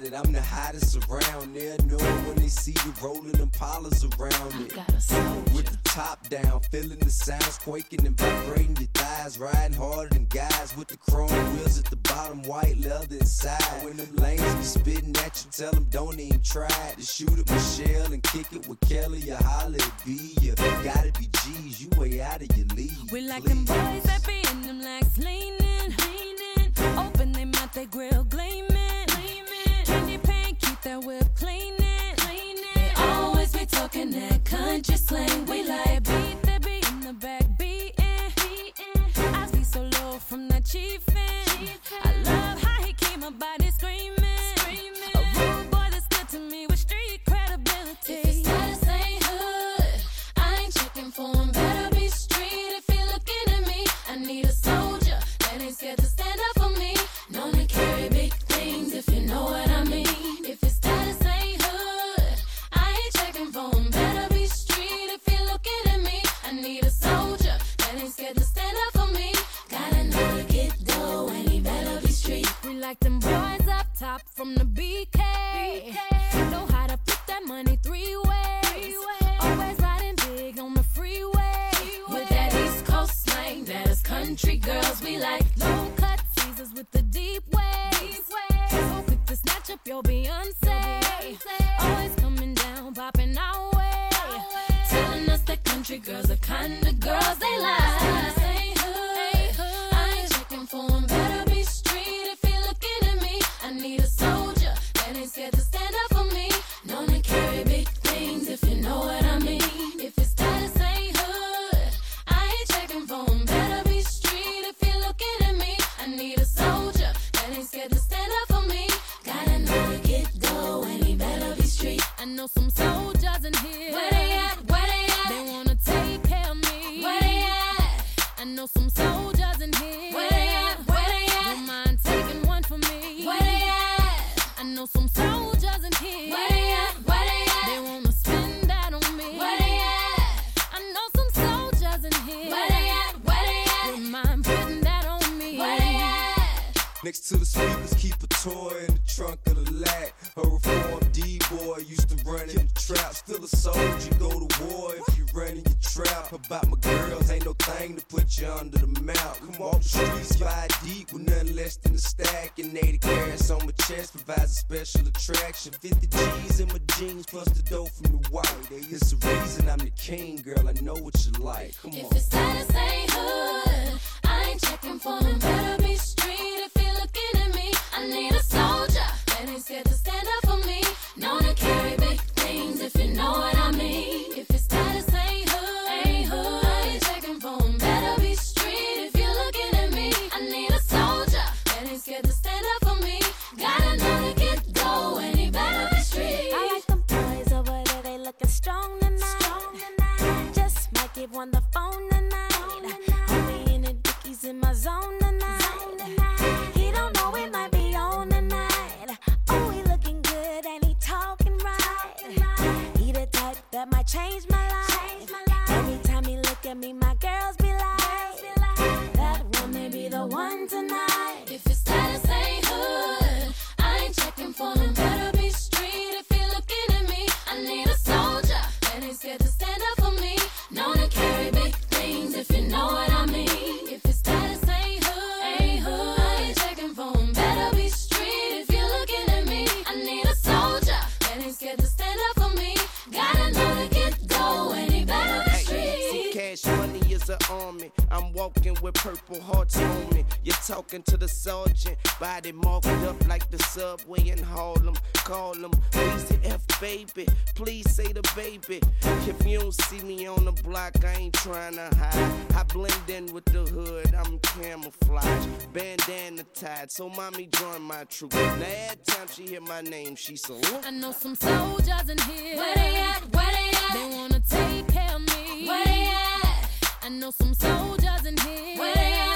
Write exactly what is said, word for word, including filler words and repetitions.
that I'm the hottest around. They'll know when they see you rolling them polars around it. With the top down, feeling the sounds quaking and vibrating your thighs. Riding harder than guys with the chrome wheels at the bottom, white leather inside. When them lanes be spitting at you, tell them don't even try to shoot at Michelle and kick it with Kelly or holler at B. You gotta be G's, you way out of your league. We like them boys that be in them legs leaning, leaning. Open they mouth, they grill gleaming, gleaming. Candy paint, keep that whip cleaning, cleaning. They always be talking that country slang. We like beat that be in the back beating, beating. I be so low from that chiefin'. I love how he keep my body screaming, screaming. A rude boy that's good to me with street credibility. If his status ain't hood, I ain't checking for him. Better be street if he looking at me. I need a soldier that ain't scared to stand up for me. Known to carry big things if you know what I mean. If his status ain't hood, I ain't checking for him. Better be street if he looking at me. I need a soldier that ain't scared to stand up for me. Gotta know to get dough and he better be street. We like them boys up top from the B K. Know how to put that money three ways. Always riding big on the freeway. With that East Coast slang, that is country girls we like. Low cut teasers with the deep waves. So quick to snatch up your Beyonce. Always coming down, popping our way. Telling us that country girls are kind of girls they like. Status ain't hood, I ain't checking for him. Better be street if he looking at me. I need a soldier that ain't scared to stand up for me. Known to carry big things if you know what I mean. If his status ain't hood, I ain't checking for him. Better be street if he looking at me. I need a soldier that ain't scared to stand up for me. Gotta know to get dough and he better be street. I know some soldiers in here. Where they at? Where they at? They wanna take care of me. Where they at? I know some soldiers in here. Where they at? Where they at? Don't mind taking one for me. Where they at? I know some soldiers in here. Where they at? Where they They at? wanna spend that on me. Where they at? I know some soldiers in here. Where they at? Where they Don't at? mind putting that on me. Where they at? Next to the speakers, keep a toy in the trunk of the lat. A reformed D-boy used to run in the trap. Still a soldier, go to war if you run in your trap. About my girls, ain't no thing to put you under the mount. Come off the streets, five deep with nothing less than a stack. And eighty carats on my chest provides a special attraction. fifty G's in my jeans plus the dough from the white. It's the reason I'm the king, girl, I know what you like. Come If on. his status ain't hood, I ain't checking for him. Better be street if he looking at me. I need a soldier that ain't scared to stand up for me. Known to carry big things if you know what I mean. If his status ain't hood, ain't hood, I ain't checking for him. Better be street if you looking at me. I need a soldier that ain't scared to stand up for me. Gotta know to get dough and he better be street. I like them boys over there, they looking strong tonight. Strong tonight. Just might give one the phone tonight. Homie in the dickies in my zone tonight. Zone tonight. He don't know it might be on tonight. Oh, he looking good and he talking right. He the type that might change my life. Every time he look at me, my girls be like, that one may be the one tonight. If his status ain't hood, I ain't checking for him. Better be street if he looking at me. I need a soldier that ain't scared to stand up for me. Known to carry big things if you know what I mean. If his status ain't hood, ain't hood, I ain't checking for him. Better be street if you looking at me. I need a soldier that ain't scared to stand up for me. Gotta know to get dough and he better be street. See, cash money is an army. I'm walking with purple hearts on me. You're talking to the sergeant, body marked up like the subway in Harlem. Call him, please the F baby, please say the baby. If you don't see me on the block, I ain't trying to hide. I blend in with the hood, I'm camouflage. Bandana tied, so mommy join my troop. Now every time she hear my name, she so. I know some soldiers in here. Where they at? Where they at? They wanna take care of me. Where they at? I know some soldiers in here. Where they at?